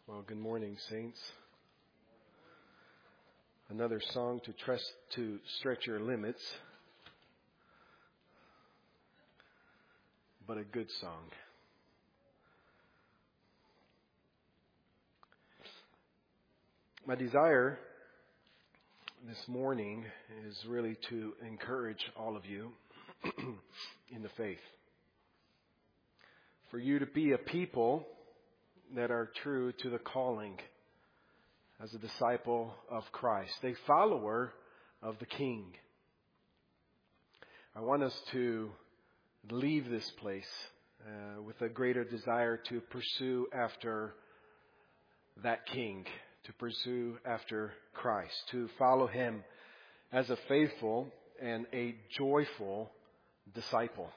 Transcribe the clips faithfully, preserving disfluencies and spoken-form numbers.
Well, good morning, saints. Another song to trust to stretch your limits, but a good song. My desire this morning is really to encourage all of you in the faith. For you to be a people that are true to the calling as a disciple of Christ, a follower of the King. I want us to leave this place uh, with a greater desire to pursue after that King, to pursue after Christ, to follow Him as a faithful and a joyful disciple.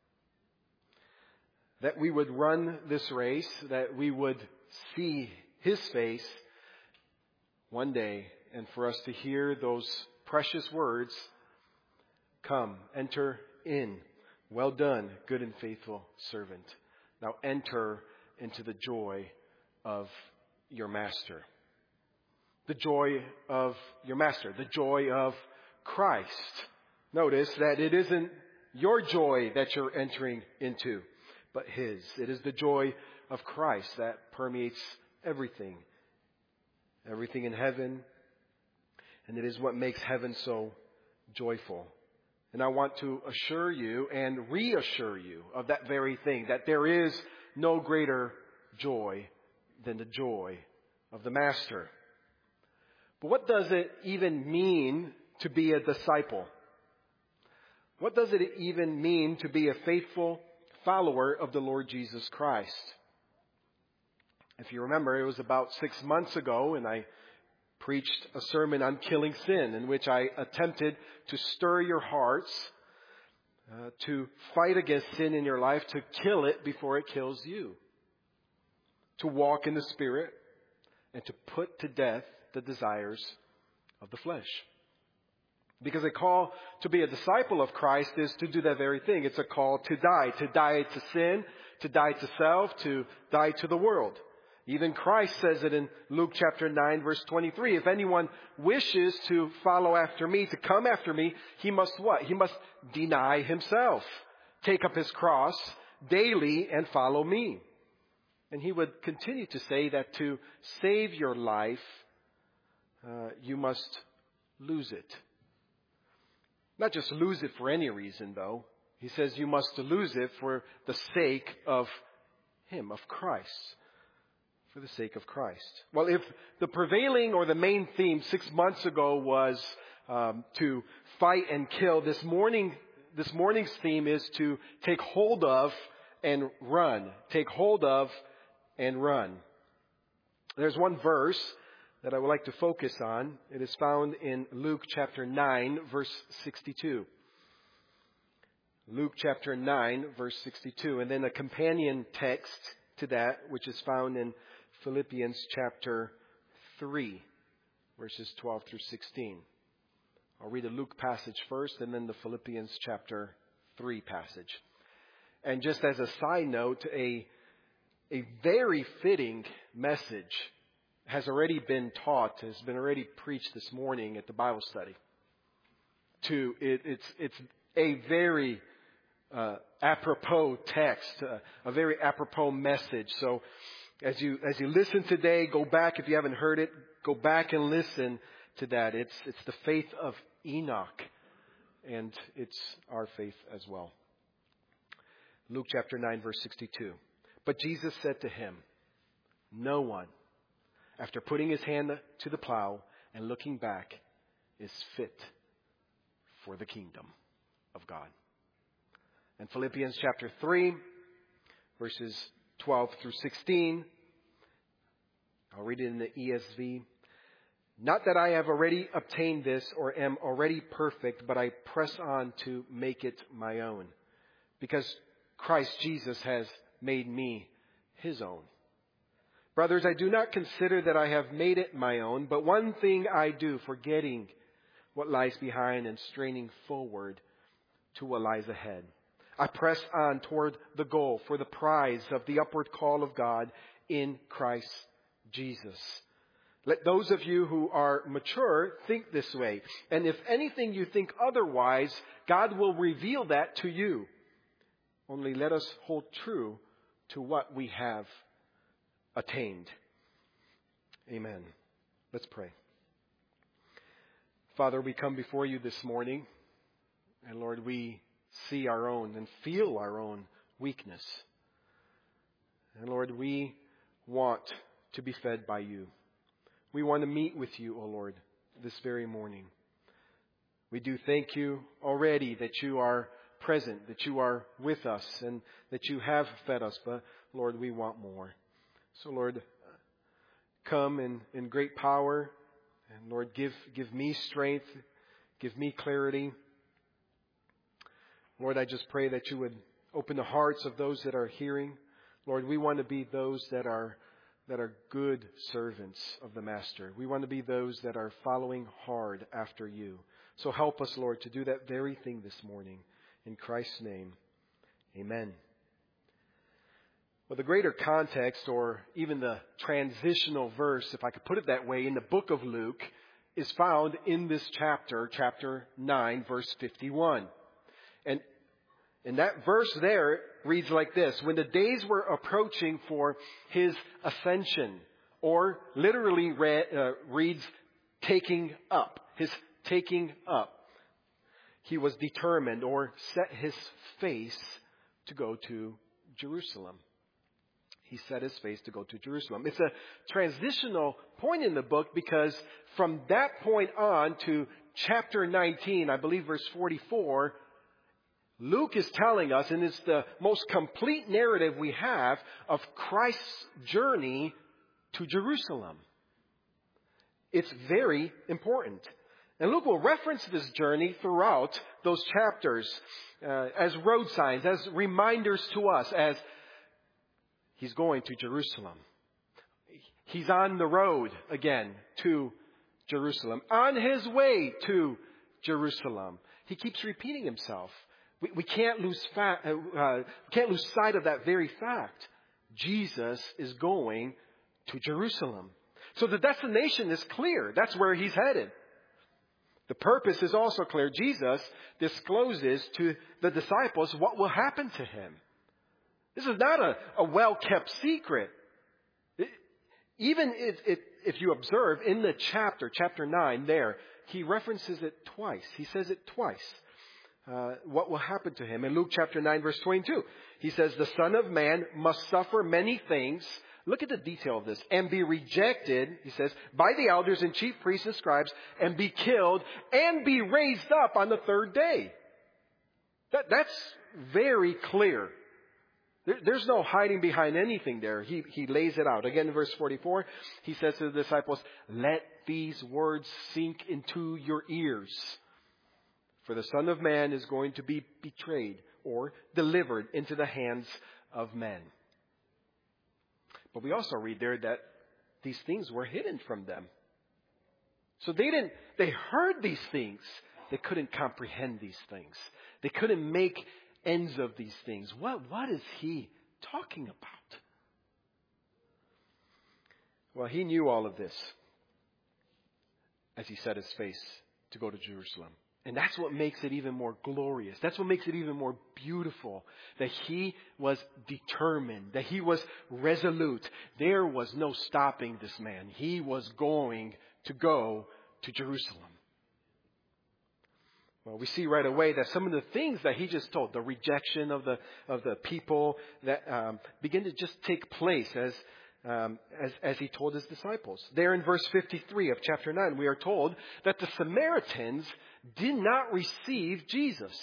That we would run this race, that we would see His face one day, and for us to hear those precious words, "Come, enter in. Well done, good and faithful servant. Now enter into the joy of your master." The joy of your master, the joy of Christ. Notice that it isn't your joy that you're entering into, but His. It is the joy of Christ that permeates everything. Everything in heaven. And it is what makes heaven so joyful. And I want to assure you and reassure you of that very thing, that there is no greater joy than the joy of the Master. But what does it even mean to be a disciple? What does it even mean to be a faithful follower of the Lord Jesus Christ? If you remember, it was about six months ago, and I preached a sermon on killing sin, in which I attempted to stir your hearts uh, to fight against sin in your life, to kill it before it kills you, to walk in the Spirit, and to put to death the desires of the flesh. Because a call to be a disciple of Christ is to do that very thing. It's a call to die, to die to sin, to die to self, to die to the world. Even Christ says it in Luke chapter nine, verse twenty-three. If anyone wishes to follow after me, to come after me, he must what? He must deny himself, take up his cross daily and follow me. And he would continue to say that to save your life, uh, you must lose it. Not just lose it for any reason, though. He says you must lose it for the sake of Him, of Christ. For the sake of Christ. Well, if the prevailing or the main theme six months ago was um, to fight and kill, this morning, this morning's theme is to take hold of and run. Take hold of and run. There's one verse that I would like to focus on. It is found in Luke chapter nine, verse sixty-two. Luke chapter nine, verse sixty-two. And then a companion text to that, which is found in Philippians chapter three, verses twelve through sixteen. I'll read the Luke passage first and then the Philippians chapter three passage. And just as a side note, a, a very fitting message has already been taught, has been already preached this morning at the Bible study. To it, it's it's a very uh, apropos text, uh, a very apropos message. So as you as you listen today, go back if you haven't heard it. Go back and listen to that. It's it's the faith of Enoch, and it's our faith as well. Luke chapter nine, verse sixty-two. But Jesus said to him, "No one, after putting his hand to the plow and looking back, is fit for the kingdom of God." And Philippians chapter three, verses twelve through sixteen. I'll read it in the E S V. "Not that I have already obtained this or am already perfect, but I press on to make it my own, because Christ Jesus has made me His own. Brothers, I do not consider that I have made it my own, but one thing I do, forgetting what lies behind and straining forward to what lies ahead. I press on toward the goal for the prize of the upward call of God in Christ Jesus. Let those of you who are mature think this way. And if anything you think otherwise, God will reveal that to you. Only let us hold true to what we have attained. Amen. Let's pray. Father, we come before you this morning. And Lord, we see our own and feel our own weakness. And Lord, we want to be fed by you. We want to meet with you, O Lord, this very morning. We do thank you already that you are present, that you are with us, and that you have fed us. But Lord, we want more. So Lord, come in, in great power. And Lord, give, give me strength. Give me clarity. Lord, I just pray that you would open the hearts of those that are hearing. Lord, we want to be those that are that are good servants of the Master. We want to be those that are following hard after you. So help us, Lord, to do that very thing this morning. In Christ's name, amen. Well, the greater context, or even the transitional verse, if I could put it that way, in the book of Luke, is found in this chapter, chapter nine, verse fifty-one. And And that verse there reads like this: when the days were approaching for his ascension, or literally read, uh, reads taking up, his taking up, he was determined or set his face to go to Jerusalem. He set his face to go to Jerusalem. It's a transitional point in the book because from that point on to chapter nineteen, I believe verse forty-four, Luke is telling us, and it's the most complete narrative we have of Christ's journey to Jerusalem. It's very important. And Luke will reference this journey throughout those chapters uh, as road signs, as reminders to us, as he's going to Jerusalem. He's on the road again to Jerusalem. On his way to Jerusalem. He keeps repeating himself. We, we can't lose fa- uh, uh, can't lose sight of that very fact. Jesus is going to Jerusalem. So the destination is clear. That's where he's headed. The purpose is also clear. Jesus discloses to the disciples what will happen to him. This is not a, a well-kept secret. It, even if, if, if you observe in the chapter, chapter nine there, he references it twice. He says it twice. Uh, what will happen to him. In Luke chapter nine, verse twenty-two, he says, the Son of Man must suffer many things. Look at the detail of this. And be rejected, he says, by the elders and chief priests and scribes, and be killed, and be raised up on the third day. That, that's very clear. There, there's no hiding behind anything there. He, he lays it out. Again, in verse forty-four, he says to the disciples, let these words sink into your ears. For the Son of Man is going to be betrayed or delivered into the hands of men. But we also read there that these things were hidden from them. So they didn't, they heard these things. They couldn't comprehend these things. They couldn't make ends of these things. What, what is he talking about? Well, he knew all of this as he set his face to go to Jerusalem. And that's what makes it even more glorious. That's what makes it even more beautiful. That he was determined. That he was resolute. There was no stopping this man. He was going to go to Jerusalem. Well, we see right away that some of the things that he just told, the rejection of the of the people, that um, begin to just take place as Um, as, as he told his disciples. There in verse fifty-three of chapter nine, we are told that the Samaritans did not receive Jesus.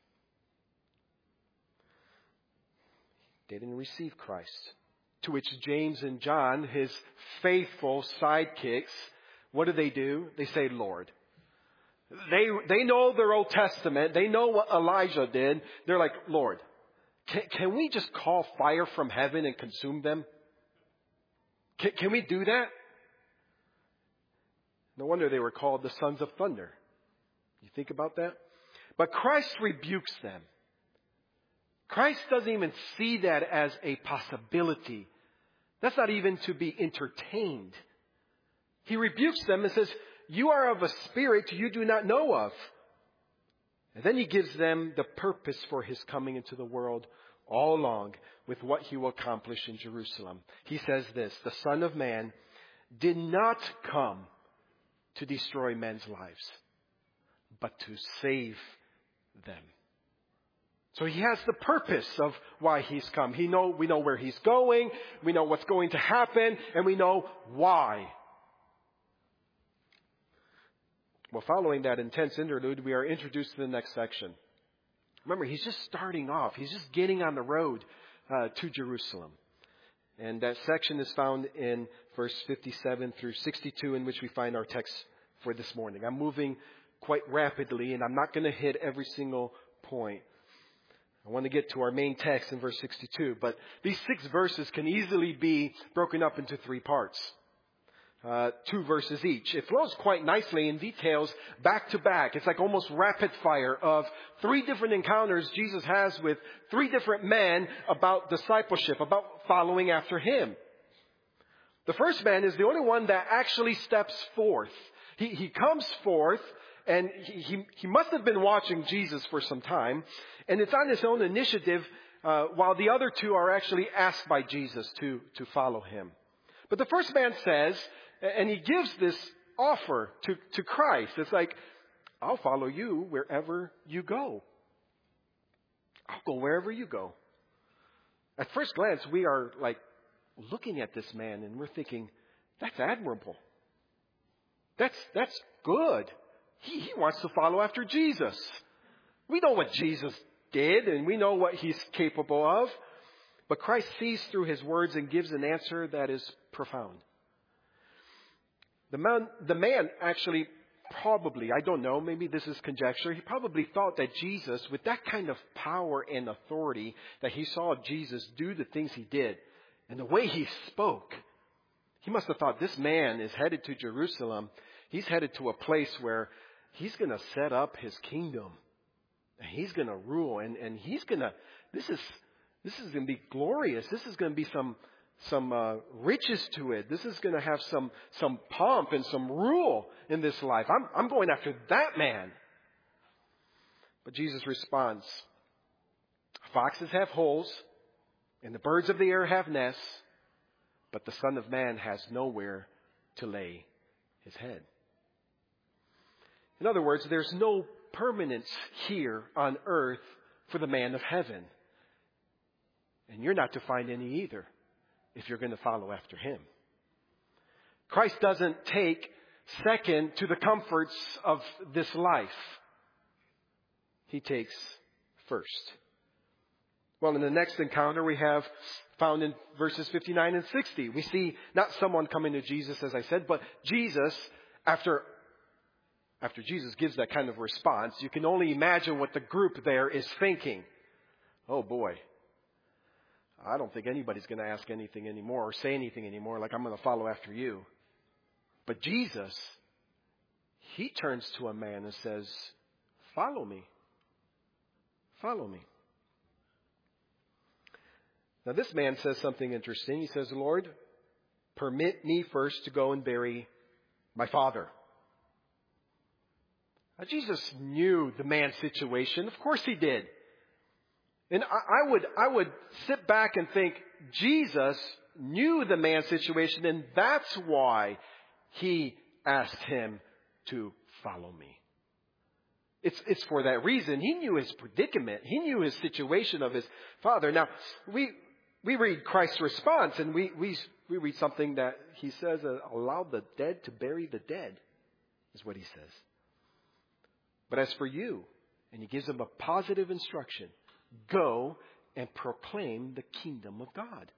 They didn't receive Christ. To which James and John, his faithful sidekicks, what do they do? They say, Lord. They, they know their Old Testament. They know what Elijah did. They're like, Lord, can, can we just call fire from heaven and consume them? Can, can we do that? No wonder they were called the sons of thunder. You think about that? But Christ rebukes them. Christ doesn't even see that as a possibility That's not even to be entertained. He rebukes them and says, you are of a spirit you do not know of. And then he gives them the purpose for his coming into the world all along with what he will accomplish in Jerusalem. He says this, the Son of Man did not come to destroy men's lives, but to save them. So he has the purpose of why he's come. He know, we know where he's going, we know what's going to happen, and we know why. Well, following that intense interlude, we are introduced to the next section. Remember, he's just starting off. He's just getting on the road uh, to Jerusalem. And that section is found in verse fifty-seven through sixty-two, in which we find our text for this morning. I'm moving quite rapidly, and I'm not going to hit every single point. I want to get to our main text in verse sixty-two, but these six verses can easily be broken up into three parts. Uh, two verses each. It flows quite nicely in details back to back. It's like almost rapid fire of three different encounters Jesus has with three different men about discipleship, about following after him. The first man is the only one that actually steps forth. He, he comes forth, and he, he, he must have been watching Jesus for some time, and it's on his own initiative, uh, while the other two are actually asked by Jesus to, to follow him. But the first man says, and he gives this offer to, to Christ. It's like, I'll follow you wherever you go. I'll go wherever you go. At first glance, we are like looking at this man and we're thinking, that's admirable. That's, that's good. He, he wants to follow after Jesus. We know what Jesus did and we know what he's capable of. But Christ sees through his words and gives an answer that is profound. The man, the man actually probably, I don't know, maybe this is conjecture, he probably thought that Jesus, with that kind of power and authority that he saw Jesus do the things he did, and the way he spoke, he must have thought this man is headed to Jerusalem. He's headed to a place where he's going to set up his kingdom. And he's going to rule. And, and he's going to, this is, this is going to be glorious. This is going to be some, some uh, riches to it. This is going to have some, some pomp and some rule in this life. I'm, I'm going after that man. But Jesus responds, foxes have holes and the birds of the air have nests, but the Son of Man has nowhere to lay his head. In other words, there's no permanence here on earth for the man of heaven. And you're not to find any either if you're going to follow after him. Christ doesn't take second to the comforts of this life. He takes first. Well, in the next encounter we have found in verses fifty-nine and sixty. We see not someone coming to Jesus, as I said, but Jesus, after, after Jesus gives that kind of response, you can only imagine what the group there is thinking. Oh boy, I don't think anybody's going to ask anything anymore or say anything anymore, like I'm going to follow after you. But Jesus, he turns to a man and says, follow me. Follow me. Now this man says something interesting. He says, Lord, permit me first to go and bury my father. Now Jesus knew the man's situation. Of course he did. And I, I would, I would sit back and think Jesus knew the man's situation, and that's why he asked him to follow me. It's, it's for that reason. He knew his predicament. He knew his situation of his father. Now, we, we read Christ's response, and we, we, we read something that he says, uh, allow the dead to bury the dead, is what he says. But as for you, and he gives them a positive instruction, go and proclaim the kingdom of God.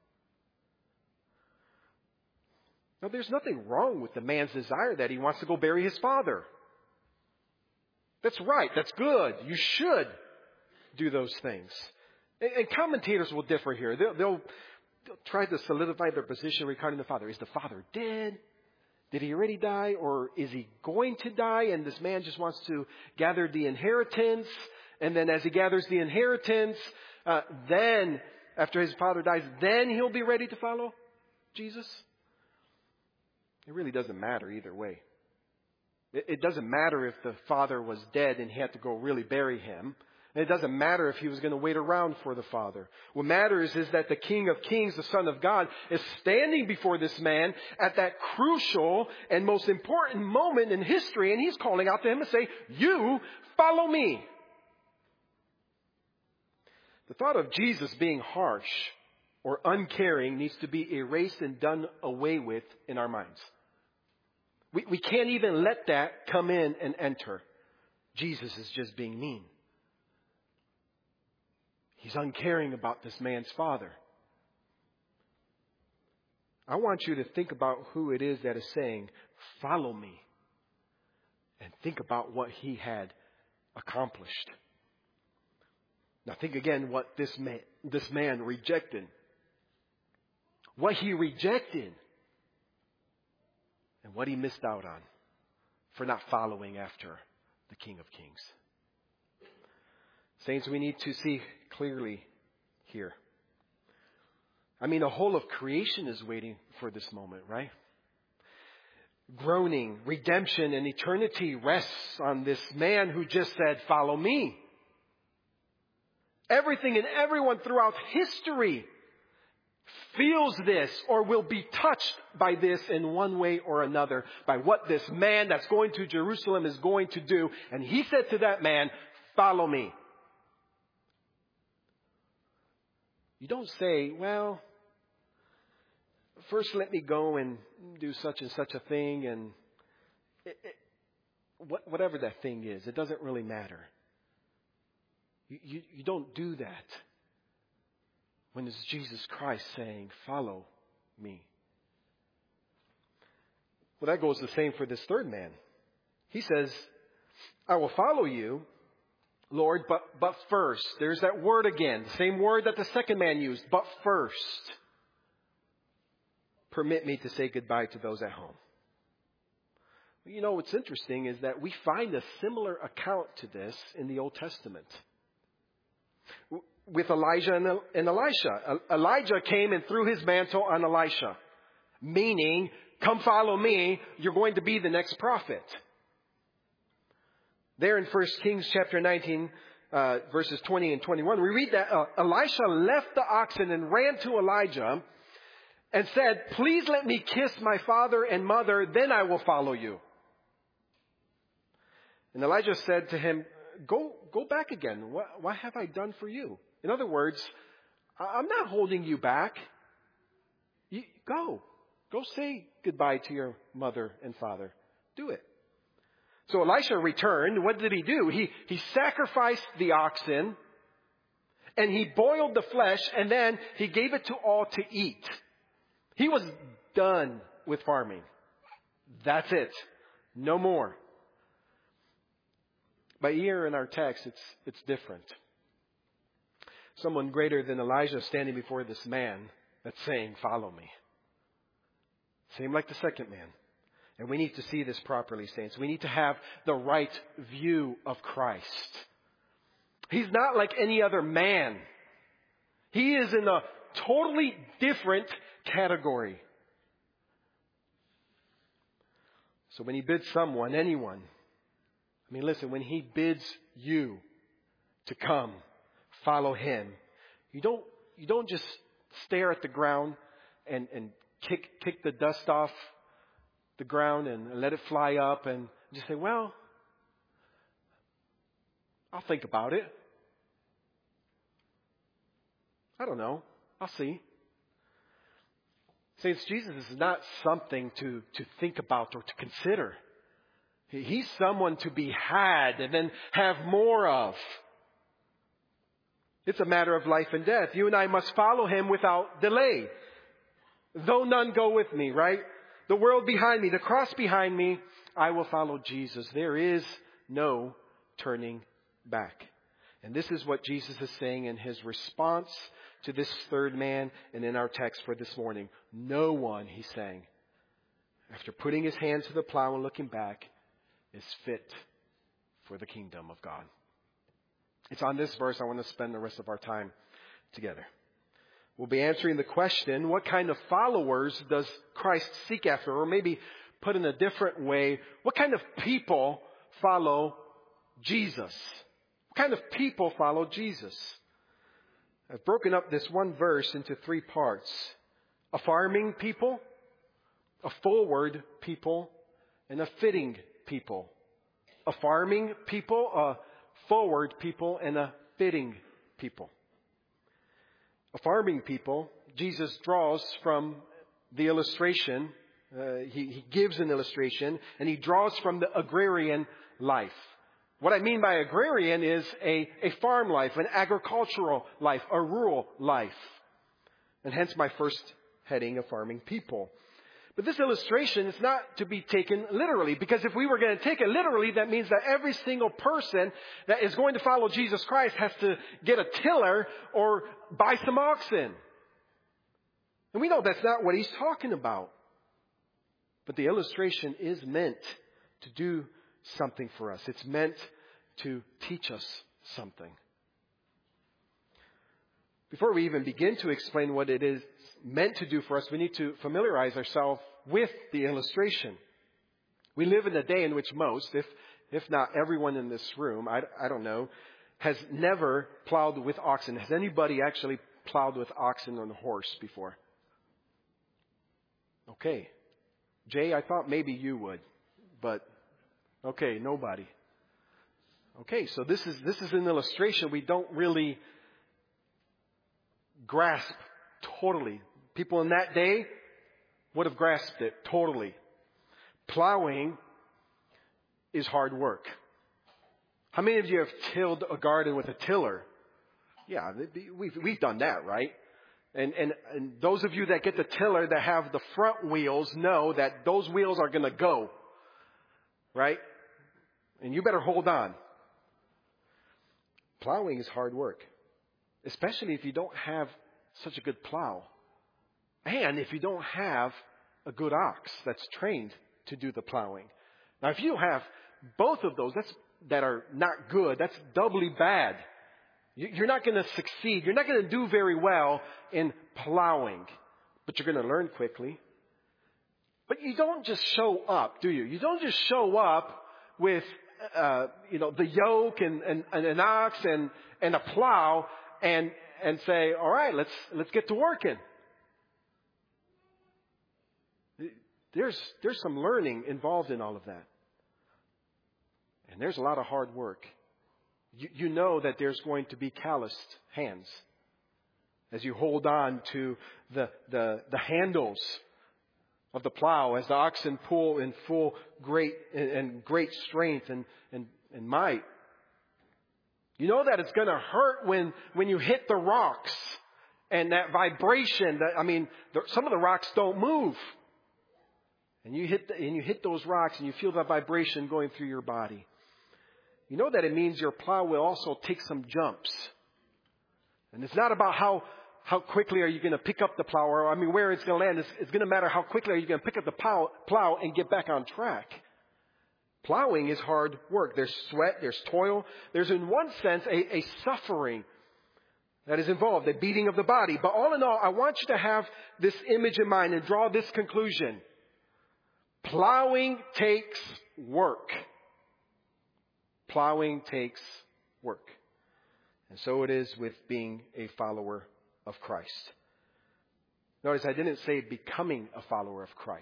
Now, there's nothing wrong with the man's desire that he wants to go bury his father. That's right. That's good. You should do those things. And, and commentators will differ here. They'll, they'll, they'll try to solidify their position regarding the father. Is the father dead? Did he already die? Or is he going to die? And this man just wants to gather the inheritance. And then as he gathers the inheritance, uh, then after his father dies, then he'll be ready to follow? Jesus? It really doesn't matter either way. It, it doesn't matter if the father was dead and he had to go really bury him. And it doesn't matter if he was going to wait around for the Father. What matters is that the King of Kings, the Son of God, is standing before this man at that crucial and most important moment in history. And he's calling out to him and saying, you follow me. The thought of Jesus being harsh or uncaring needs to be erased and done away with in our minds. We, we can't even let that come in and enter. Jesus is just being mean. He's uncaring about this man's father. I want you to think about who it is that is saying, follow me. And think about what he had accomplished. Now think again what this man, this man rejected. What he rejected. And what he missed out on for not following after the King of Kings. Saints, we need to see clearly here. I mean, the whole of creation is waiting for this moment, right? Groaning, redemption, and eternity rests on this man who just said, follow me. Everything and everyone throughout history feels this or will be touched by this in one way or another, by what this man that's going to Jerusalem is going to do. And he said to that man, follow me. You don't say, well, first let me go and do such and such a thing, and it, it, whatever that thing is, it doesn't really matter. You, you, you don't do that when it's Jesus Christ saying, follow me. Well, that goes the same for this third man. He says, I will follow you, Lord, but, but first. There's that word again, the same word that the second man used, but first. Permit me to say goodbye to those at home. You know, what's interesting is that we find a similar account to this in the Old Testament. With Elijah and Elisha. Elijah came and threw his mantle on Elisha, meaning, come follow me, you're going to be the next prophet. There in First Kings chapter nineteen, uh, verses twenty and twenty-one, we read that uh, Elisha left the oxen and ran to Elijah and said, please let me kiss my father and mother, then I will follow you. And Elijah said to him, go, go back again. What, what have I done for you? In other words, I'm not holding you back. You, go. Go say goodbye to your mother and father. Do it. So Elisha returned. What did he do? He, he sacrificed the oxen and he boiled the flesh and then he gave it to all to eat. He was done with farming. That's it. No more. But here in our text, it's, it's different. Someone greater than Elijah standing before this man that's saying, follow me. Same like the second man. And we need to see this properly, saints. We need to have the right view of Christ. He's not like any other man. He is in a totally different category. So when he bids someone, anyone, I mean, listen, when he bids you to come, follow him, you don't, you don't just stare at the ground and, and kick, kick the dust off the ground and let it fly up and just say, well, I'll think about it. I don't know. I'll see. Saints, Jesus is not something to, to think about or to consider. He's someone to be had and then have more of. It's a matter of life and death. You and I must follow him without delay. Though none go with me, right? The world behind me, the cross behind me, I will follow Jesus. There is no turning back. And this is what Jesus is saying in his response to this third man and in our text for this morning. No one, he's saying, after putting his hand to the plow and looking back, is fit for the kingdom of God. It's on this verse I want to spend the rest of our time together. We'll be answering the question, what kind of followers does Christ seek after? Or maybe put in a different way, what kind of people follow Jesus? What kind of people follow Jesus? I've broken up this one verse into three parts. A farming people, a forward people, and a fitting people. A farming people, a forward people, and a fitting people. A farming people, Jesus draws from the illustration. Uh, he, he gives an illustration, and he draws from the agrarian life. What I mean by agrarian is a, a farm life, an agricultural life, a rural life. And hence my first heading of farming people. But this illustration is not to be taken literally, because if we were going to take it literally, that means that every single person that is going to follow Jesus Christ has to get a tiller or buy some oxen. And we know that's not what he's talking about. But the illustration is meant to do something for us. It's meant to teach us something. Before we even begin to explain what it is meant to do for us, we need to familiarize ourselves with the illustration. We live in a day in which most, if if not everyone in this room, I, I don't know, has never plowed with oxen. Has anybody actually plowed with oxen on a horse before? Okay. Jay, I thought maybe you would, but okay, nobody. Okay, so this is this is an illustration we don't really grasp totally. People in that day would have grasped it totally. Plowing is hard work. How many of you have tilled a garden with a tiller? Yeah, we've we've done that, right? And, and and those of you that get the tiller that have the front wheels know that those wheels are going to go, right? And you better hold on. Plowing is hard work, especially if you don't have such a good plow. And if you don't have a good ox that's trained to do the plowing. Now, if you have both of those that's, that are not good, that's doubly bad. You're not going to succeed. You're not going to do very well in plowing. But you're going to learn quickly. But you don't just show up, do you? You don't just show up with, uh, you know, the yoke and, and, and an ox and, and a plow and and say, all right, let's let's get to working. There's there's some learning involved in all of that. And there's a lot of hard work. You, you know that there's going to be calloused hands as you hold on to the, the, the handles of the plow, as the oxen pull in full great and, and great strength and, and, and might. You know that it's going to hurt when, when you hit the rocks and that vibration. That, I mean, the, some of the rocks don't move. And you hit the, and you hit those rocks and you feel that vibration going through your body. You know that it means your plow will also take some jumps. And it's not about how, how quickly are you going to pick up the plow, or I mean where it's going to land. It's, it's going to matter how quickly are you going to pick up the plow, plow and get back on track. Plowing is hard work. There's sweat, there's toil. There's in one sense a, a suffering that is involved, a beating of the body. But all in all, I want you to have this image in mind and draw this conclusion. Plowing takes work. Plowing takes work. And so it is with being a follower of Christ. Notice I didn't say becoming a follower of Christ.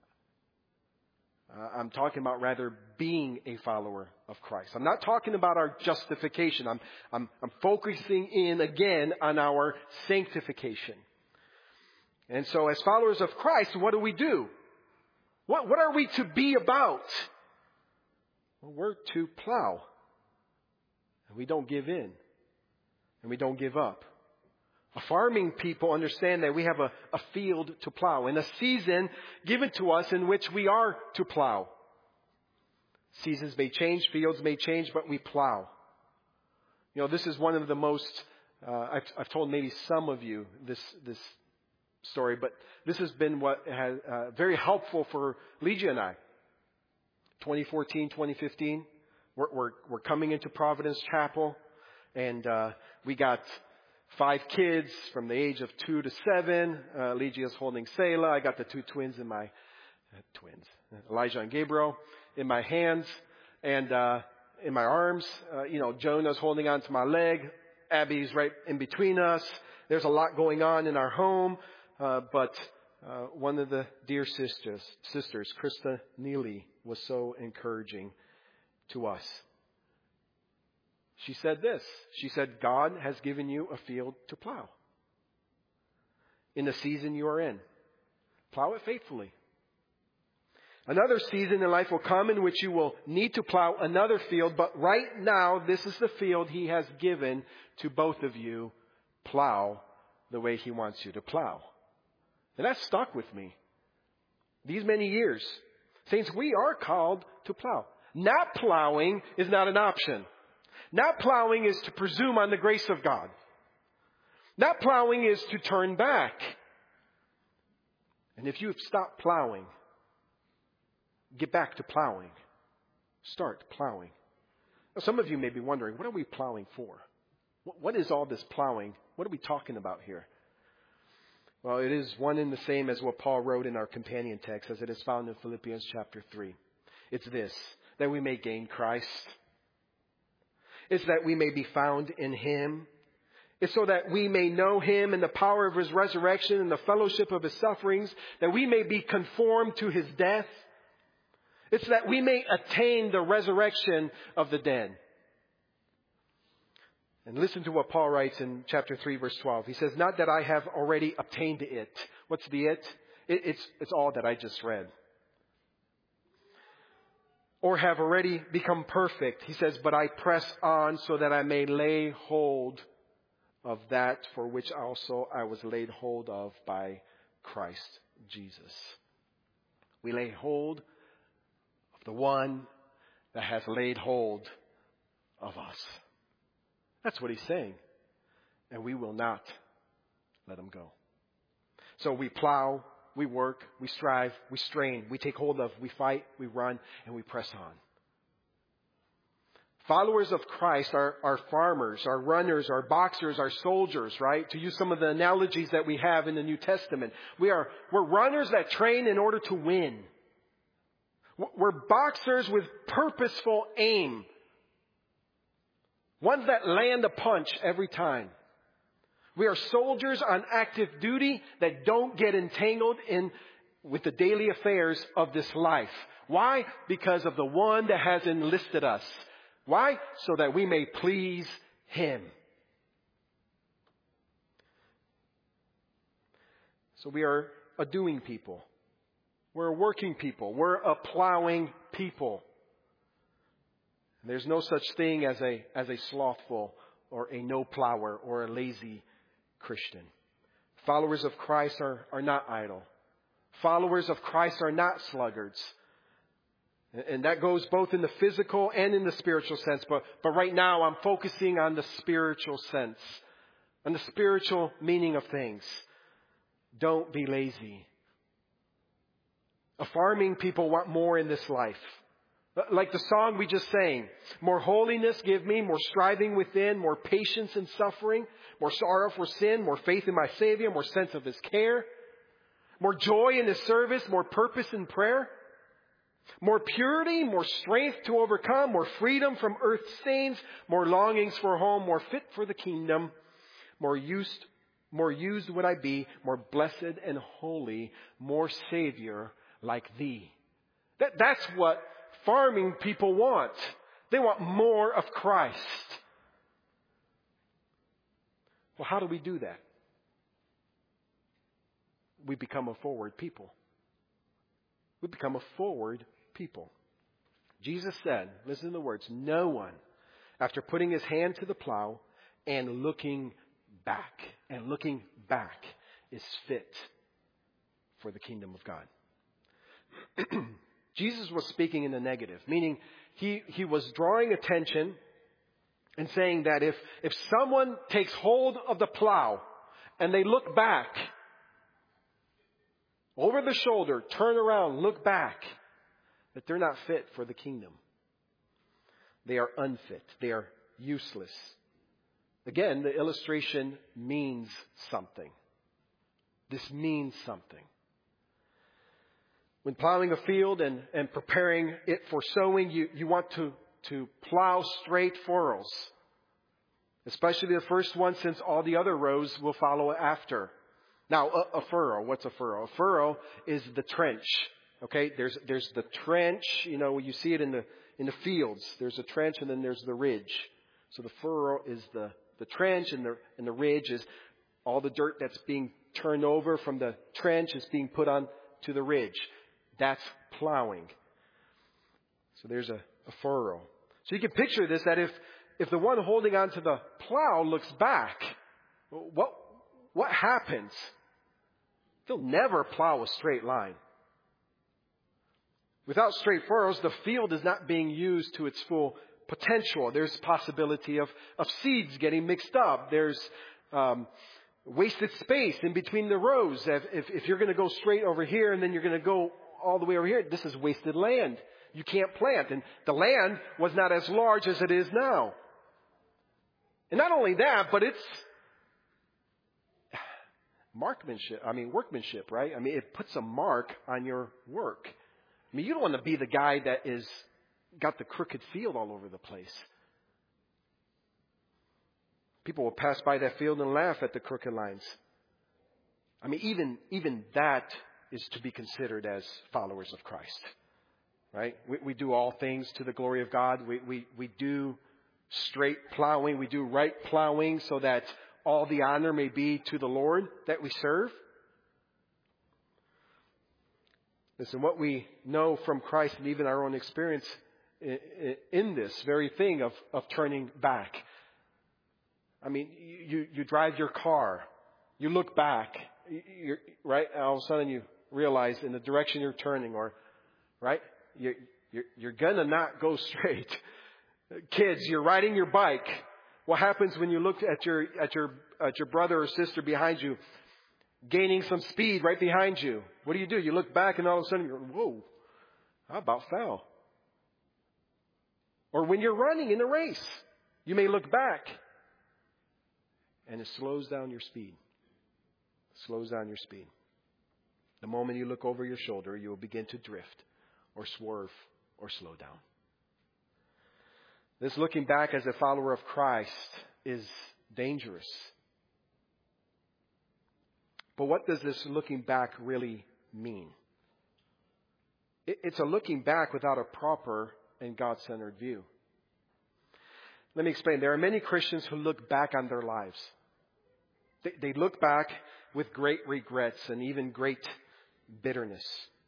Uh, I'm talking about rather being a follower of Christ. I'm not talking about our justification. I'm, I'm, I'm focusing in again on our sanctification. And so as followers of Christ, what do we do? What, what are we to be about? Well, we're to plow. And we don't give in. And we don't give up. A farming people understand that we have a, a field to plow and a season given to us in which we are to plow. Seasons may change, fields may change, but we plow. You know, this is one of the most, uh, I've, I've told maybe some of you this, this story, but this has been what has uh, very helpful for Legia and I. twenty fourteen, twenty fifteen, we're, we're, we're coming into Providence Chapel, and uh, we got five kids from the age of two to seven. Uh, Ligia's holding Selah. I got the two twins in my, uh, twins, Elijah and Gabriel, in my hands and uh, in my arms. Uh, you know, Jonah's holding onto my leg. Abby's right in between us. There's a lot going on in our home. Uh, but uh, one of the dear sisters, sisters, Krista Neely, was so encouraging to us. She said this. She said, God has given you a field to plow. In the season you are in. Plow it faithfully. Another season in life will come in which you will need to plow another field. But right now, this is the field He has given to both of you. Plow the way He wants you to plow. And that stuck with me. These many years. Saints, we are called to plow. Not plowing is not an option. Not plowing is to presume on the grace of God. Not plowing is to turn back. And if you've stopped plowing, get back to plowing. Start plowing. Now, some of you may be wondering, what are we plowing for? What is all this plowing? What are we talking about here? Well, it is one and the same as what Paul wrote in our companion text, as it is found in Philippians chapter three. It's this, that we may gain Christ. It's that we may be found in Him. It's so that we may know Him and the power of His resurrection and the fellowship of His sufferings, that we may be conformed to His death. It's that we may attain the resurrection of the dead. And listen to what Paul writes in chapter three, verse twelve. He says, not that I have already obtained it. What's the it? it it's, it's all that I just read. Or have already become perfect. He says, but I press on so that I may lay hold of that for which also I was laid hold of by Christ Jesus. We lay hold of the one that has laid hold of us. That's what He's saying. And we will not let Him go. So we plow, we work, we strive, we strain, we take hold of, we fight, we run, and we press on. Followers of Christ are, are farmers, are runners, are boxers, are soldiers, right? To use some of the analogies that we have in the New Testament. We are, we're runners that train in order to win. We're boxers with purposeful aim. Ones that land a punch every time. We are soldiers on active duty that don't get entangled in with the daily affairs of this life. Why? Because of the one that has enlisted us. Why? So that we may please Him. So we are a doing people. We're a working people. We're a plowing people. There's no such thing as a as a slothful or a no plower or a lazy Christian. Followers of Christ are, are not idle. Followers of Christ are not sluggards. And that goes both in the physical and in the spiritual sense. But, but right now I'm focusing on the spiritual sense, on the spiritual meaning of things. Don't be lazy. A farming people want more in this life. Like the song we just sang, more holiness give me, more striving within, more patience in suffering, more sorrow for sin, more faith in my Savior, more sense of His care, more joy in His service, more purpose in prayer, more purity, more strength to overcome, more freedom from earth's stains, more longings for home, more fit for the kingdom, more used, more used would I be, more blessed and holy, more Savior like Thee. That, that's what farming people want. They want more of Christ. Well, how do we do that? We become a forward people. We become a forward people. Jesus said, listen to the words, no one, after putting his hand to the plow and looking back, and looking back, is fit for the kingdom of God. Jesus was speaking in the negative, meaning he, he was drawing attention and saying that if, if someone takes hold of the plow and they look back, over the shoulder, turn around, look back, that they're not fit for the kingdom. They are unfit. They are useless. Again, the illustration means something. This means something. When plowing a field and, and preparing it for sowing, you, you want to, to plow straight furrows. Especially the first one, since all the other rows will follow after. Now, a, a furrow, what's a furrow? A furrow is the trench. Okay, there's there's the trench, you know, you see it in the in the fields. There's a trench and then there's the ridge. So the furrow is the, the trench, and the and the ridge is all the dirt that's being turned over from the trench is being put on to the ridge. That's plowing. So there's a, a furrow. So you can picture this, that if if the one holding on to the plow looks back, what what happens? They'll never plow a straight line. Without straight furrows, the field is not being used to its full potential. There's possibility of, of seeds getting mixed up. There's um, wasted space in between the rows. If, if, if you're going to go straight over here and then you're going to go all the way over here, this is wasted land. You can't plant. And the land was not as large as it is now. And not only that, but it's markmanship. I mean, workmanship, right? I mean, it puts a mark on your work. I mean, you don't want to be the guy that is got the crooked field all over the place. People will pass by that field and laugh at the crooked lines. I mean, even even that is to be considered as followers of Christ, right? We, we do all things to the glory of God. We, we we do straight plowing. We do right plowing so that all the honor may be to the Lord that we serve. Listen, what we know from Christ and even our own experience in this very thing of, of turning back. I mean, you, you drive your car, you look back, you're, right? All of a sudden you realize in the direction you're turning, or, right? You're, you're, you're going to not go straight. Kids, you're riding your bike. What happens when you look at your, at your, at your brother or sister behind you, gaining some speed right behind you? What do you do? You look back and all of a sudden you're, whoa, I about fell. Or when you're running in a race, you may look back and it slows down your speed. Slows down your speed. The moment you look over your shoulder, you will begin to drift or swerve or slow down. This looking back as a follower of Christ is dangerous. But what does this looking back really mean? It's a looking back without a proper and God-centered view. Let me explain. There are many Christians who look back on their lives. They, they look back with great regrets and even great bitterness.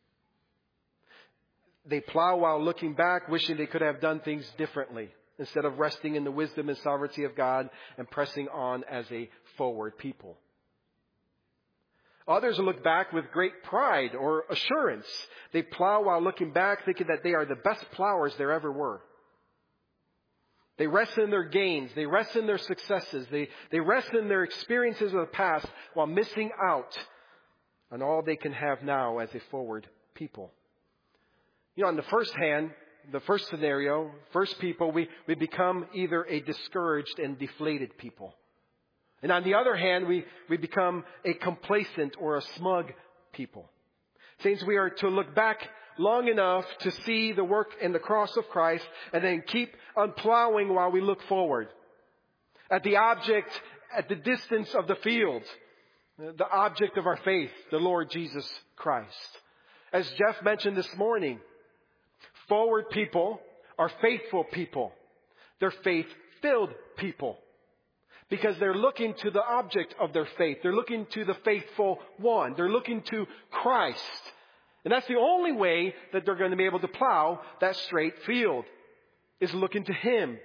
They plow while looking back, wishing they could have done things differently, instead of resting in the wisdom and sovereignty of God and pressing on as a forward people. Others look back with great pride or assurance. They plow while looking back, thinking that they are the best plowers there ever were. They rest in their gains. They rest in their successes. They, they rest in their experiences of the past while missing out on all they can have now as a forward people. You know, on the first hand, the first scenario, first people, we, we become either a discouraged and deflated people. And on the other hand, we, we become a complacent or a smug people. Saints, we are to look back long enough to see the work and the cross of Christ and then keep on plowing while we look forward. At the object, at the distance of the field, the object of our faith, the Lord Jesus Christ. As Jeff mentioned this morning, forward people are faithful people. They're faith-filled people. Because they're looking to the object of their faith. They're looking to the faithful one. They're looking to Christ. And that's the only way that they're going to be able to plow that straight field, is looking to Him.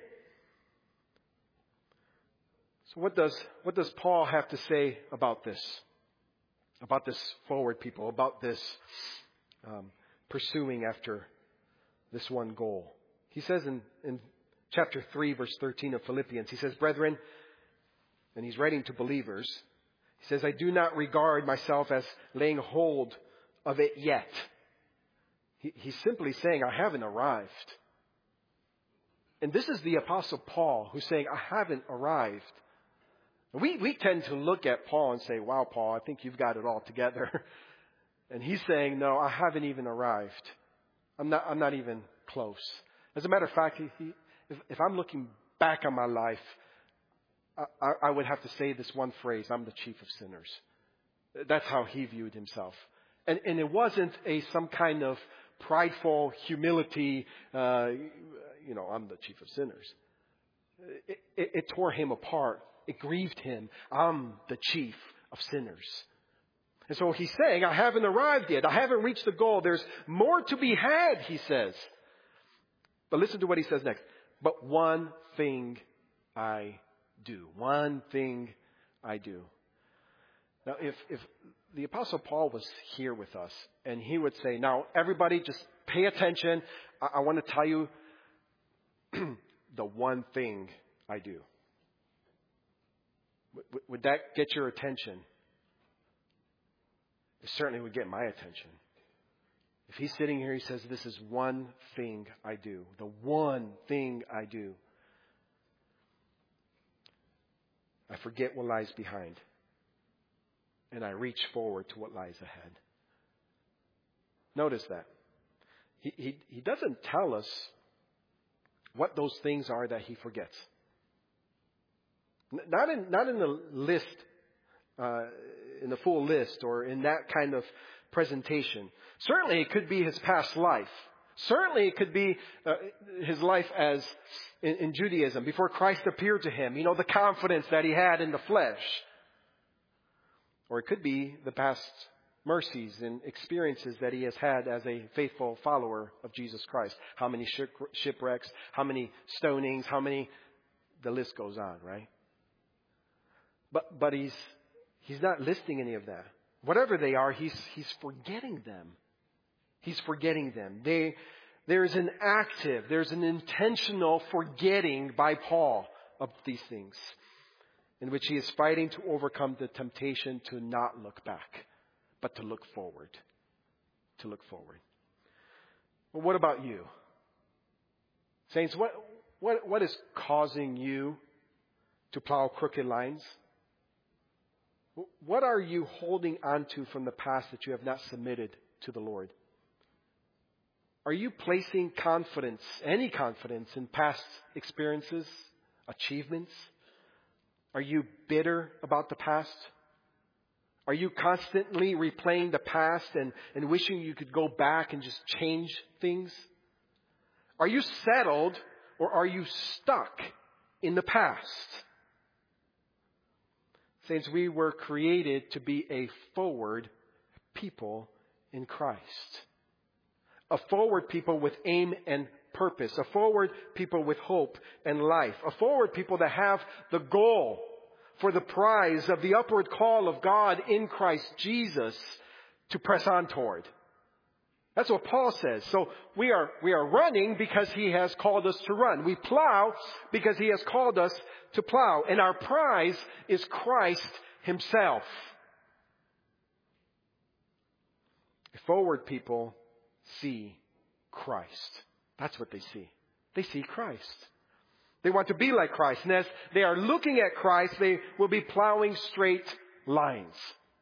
So what does, what does Paul have to say about this? About this forward people, about this um, pursuing after this one goal. He says in, in chapter three, verse thirteen of Philippians, he says, "Brethren," and he's writing to believers, he says, "I do not regard myself as laying hold of it yet." He, he's simply saying, I haven't arrived. And this is the Apostle Paul who's saying, I haven't arrived. We, we tend to look at Paul and say, wow, Paul, I think you've got it all together. And he's saying, no, I haven't even arrived. I'm not, I'm not even close. As a matter of fact, he, he, if, if I'm looking back on my life, I, I, I would have to say this one phrase, I'm the chief of sinners. That's how he viewed himself. And, and it wasn't a some kind of prideful humility, uh, you know, I'm the chief of sinners. It, it, it tore him apart. It grieved him. I'm the chief of sinners. And so he's saying, I haven't arrived yet. I haven't reached the goal. There's more to be had, he says. But listen to what he says next. But one thing I do. One thing I do. Now, if, if the Apostle Paul was here with us and he would say, now, everybody just pay attention. I, I want to tell you the one thing I do. W- would that get your attention? It certainly would get my attention. If he's sitting here, he says, this is one thing I do. The one thing I do. I forget what lies behind. And I reach forward to what lies ahead. Notice that. He, he, he doesn't tell us what those things are that he forgets. Not in, not in the list, uh, in the full list or in that kind of presentation. Certainly it could be his past life. Certainly it could be uh, his life as in, in Judaism before Christ appeared to him. You know, the confidence that he had in the flesh. Or it could be the past mercies and experiences that he has had as a faithful follower of Jesus Christ. How many shipwrecks, how many stonings, how many, the list goes on, right? But but he's he's not listing any of that. Whatever they are, he's he's forgetting them. He's forgetting them. They there's an active, there's an intentional forgetting by Paul of these things, in which he is fighting to overcome the temptation to not look back, but to look forward. To look forward. Well, what about you? Saints, what what what is causing you to plow crooked lines? What are you holding on to from the past that you have not submitted to the Lord? Are you placing confidence, any confidence, in past experiences, achievements? Are you bitter about the past? Are you constantly replaying the past and, and wishing you could go back and just change things? Are you settled or are you stuck in the past? Saints, we were created to be a forward people in Christ. A forward people with aim and purpose. A forward people with hope and life. A forward people that have the goal for the prize of the upward call of God in Christ Jesus to press on toward. That's what Paul says. So we are, we are running because he has called us to run. We plow because he has called us to plow. And our prize is Christ himself. Forward people see Christ. That's what they see. They see Christ. They want to be like Christ. And as they are looking at Christ, they will be plowing straight lines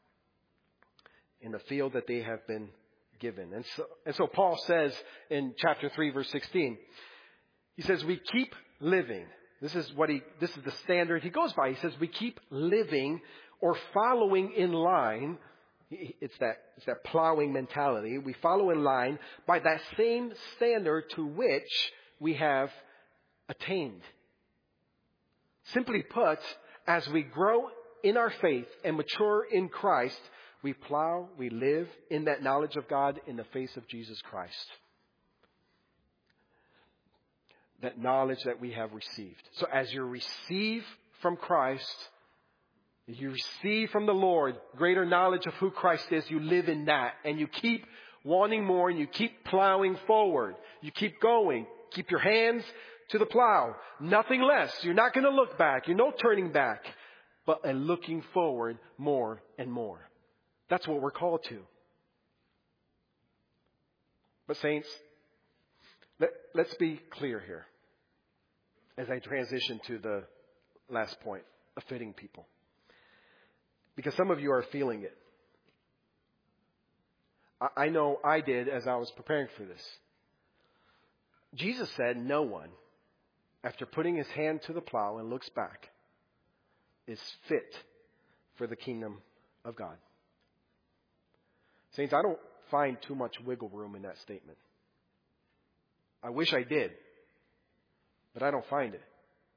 in the field that they have been given. And so, and so Paul says in chapter three, verse sixteen, he says, we keep living. This is what he, this is the standard he goes by. He says, we keep living or following in line. It's that, it's that plowing mentality. We follow in line by that same standard to which we have attained. Simply put, as we grow in our faith and mature in Christ, we plow, we live in that knowledge of God in the face of Jesus Christ. That knowledge that we have received. So as you receive from Christ, you receive from the Lord greater knowledge of who Christ is, you live in that. And you keep wanting more and you keep plowing forward. You keep going. Keep your hands to the plow. Nothing less. You're not going to look back. You're no turning back. But a looking forward more and more. That's what we're called to. But saints, let, let's be clear here as I transition to the last point, a fitting people. Because some of you are feeling it. I, I know I did as I was preparing for this. Jesus said, no one, after putting his hand to the plow and looks back, is fit for the kingdom of God. Saints, I don't find too much wiggle room in that statement. I wish I did, but I don't find it.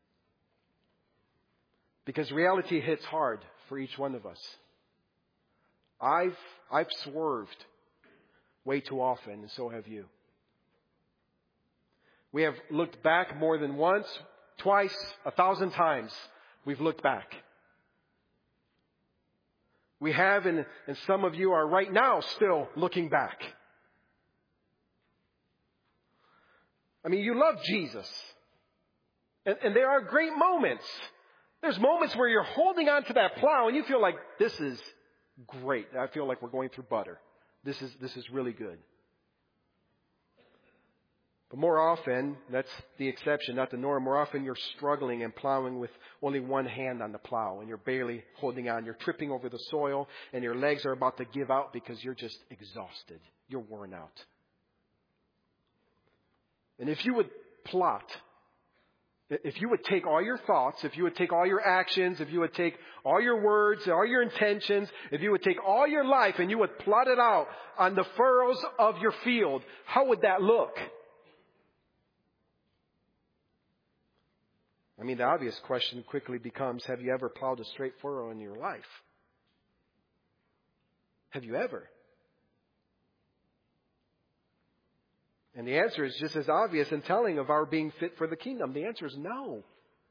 Because reality hits hard for each one of us. I've, I've swerved way too often, and so have you. We have looked back more than once, twice, a thousand times. We've looked back. We have, and, and some of you are right now still looking back. I mean, you love Jesus. And, and there are great moments. There's moments where you're holding on to that plow and you feel like this is great. I feel like we're going through butter. This is, this is really good. But more often, that's the exception, not the norm. More often you're struggling and plowing with only one hand on the plow and you're barely holding on. You're tripping over the soil and your legs are about to give out because you're just exhausted. You're worn out. And if you would plot, if you would take all your thoughts, if you would take all your actions, if you would take all your words, all your intentions, if you would take all your life and you would plot it out on the furrows of your field, how would that look? I mean, the obvious question quickly becomes, have you ever plowed a straight furrow in your life? Have you ever? And the answer is just as obvious and telling of our being fit for the kingdom. The answer is no.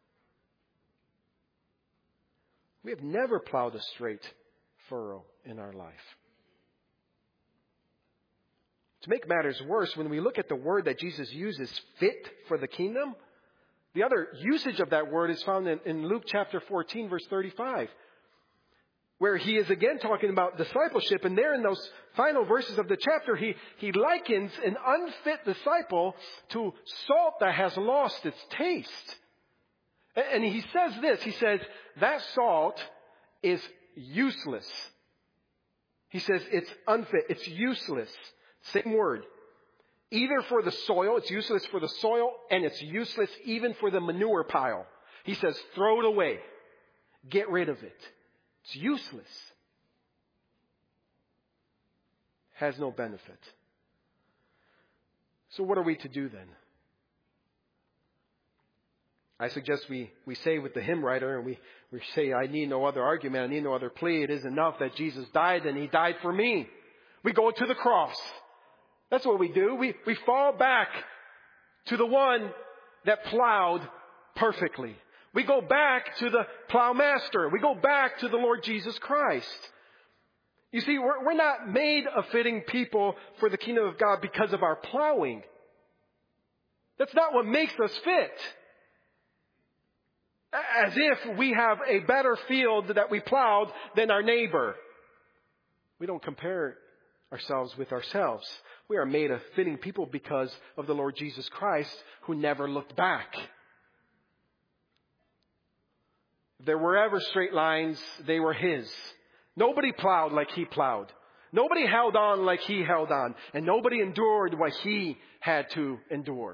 We have never plowed a straight furrow in our life. To make matters worse, when we look at the word that Jesus uses, fit for the kingdom, the other usage of that word is found in, in Luke chapter fourteen, verse thirty-five, where he is again talking about discipleship. And there in those final verses of the chapter, he, he likens an unfit disciple to salt that has lost its taste. And, and he says this, he says, that salt is useless. He says it's unfit, it's useless. Same word. Either for the soil, it's useless for the soil, and it's useless even for the manure pile. He says, throw it away. Get rid of it. It's useless. Has no benefit. So what are we to do then? I suggest we, we say with the hymn writer, and we, we say, I need no other argument, I need no other plea. It is enough that Jesus died and he died for me. We go to the cross. That's what we do. We, we fall back to the one that plowed perfectly. We go back to the plowmaster. We go back to the Lord Jesus Christ. You see, we're, we're not made a fitting people for the kingdom of God because of our plowing. That's not what makes us fit. As if we have a better field that we plowed than our neighbor. We don't compare ourselves with ourselves. We are made a fitting people because of the Lord Jesus Christ, who never looked back. If there were ever straight lines, they were his. Nobody plowed like he plowed. Nobody held on like he held on. And nobody endured what he had to endure.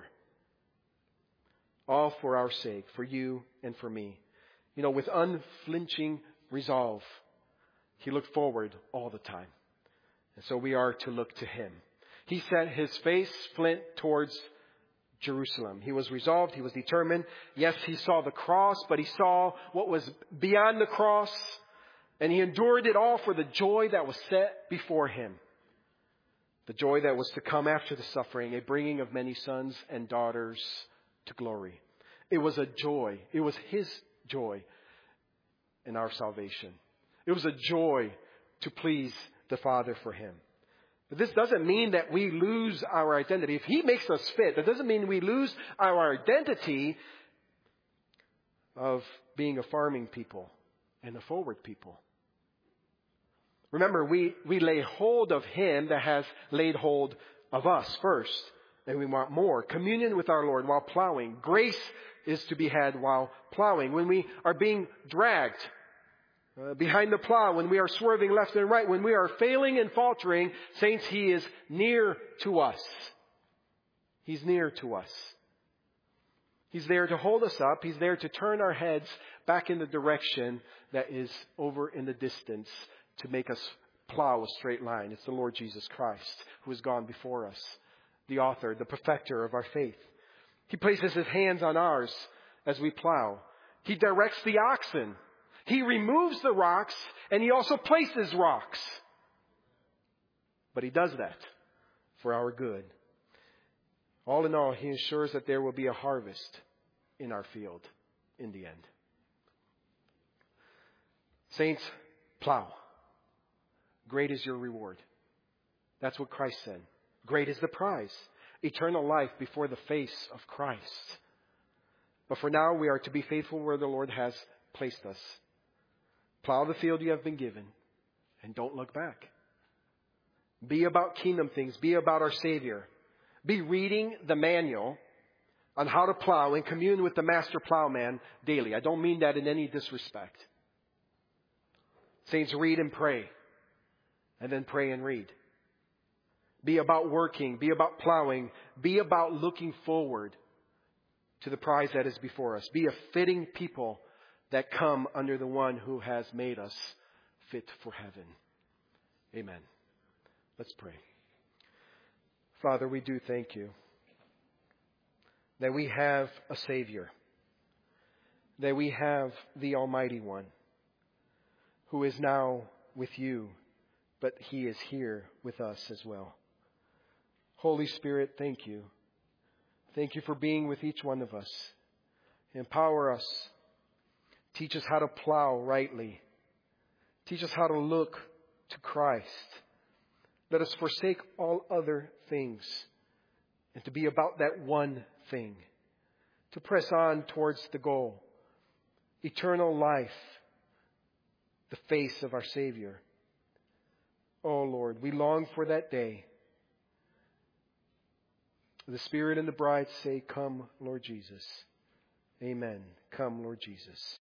All for our sake, for you and for me. You know, with unflinching resolve, he looked forward all the time. And so we are to look to him. He set his face flint towards Jerusalem. He was resolved. He was determined. Yes, he saw the cross, but he saw what was beyond the cross. And he endured it all for the joy that was set before him. The joy that was to come after the suffering, a bringing of many sons and daughters to glory. It was a joy. It was his joy in our salvation. It was a joy to please the Father for him. But this doesn't mean that we lose our identity. If he makes us fit, that doesn't mean we lose our identity of being a farming people and a forward people. Remember, we, we lay hold of him that has laid hold of us first. And we want more. Communion with our Lord while plowing. Grace is to be had while plowing. When we are being dragged, Uh, behind the plow, when we are swerving left and right, when we are failing and faltering, saints, He is near to us. He's near to us. He's there to hold us up. He's there to turn our heads back in the direction that is over in the distance to make us plow a straight line. It's the Lord Jesus Christ who has gone before us, the author, the perfecter of our faith. He places His hands on ours as we plow. He directs the oxen. He removes the rocks, and He also places rocks. But He does that for our good. All in all, He ensures that there will be a harvest in our field in the end. Saints, plow. Great is your reward. That's what Christ said. Great is the prize. Eternal life before the face of Christ. But for now, we are to be faithful where the Lord has placed us. Plow the field you have been given, and don't look back. Be about kingdom things. Be about our Savior. Be reading the manual on how to plow and commune with the master plowman daily. I don't mean that in any disrespect. Saints, read and pray, and then pray and read. Be about working. Be about plowing. Be about looking forward to the prize that is before us. Be a fitting people that come under the one who has made us fit for heaven. Amen. Let's pray. Father, we do thank You that we have a Savior, that we have the Almighty One who is now with You, but He is here with us as well. Holy Spirit, thank You. Thank You for being with each one of us. Empower us. Teach us how to plow rightly. Teach us how to look to Christ. Let us forsake all other things and to be about that one thing. To press on towards the goal. Eternal life. The face of our Savior. Oh Lord, we long for that day. The Spirit and the bride say, "Come, Lord Jesus." Amen. Come, Lord Jesus.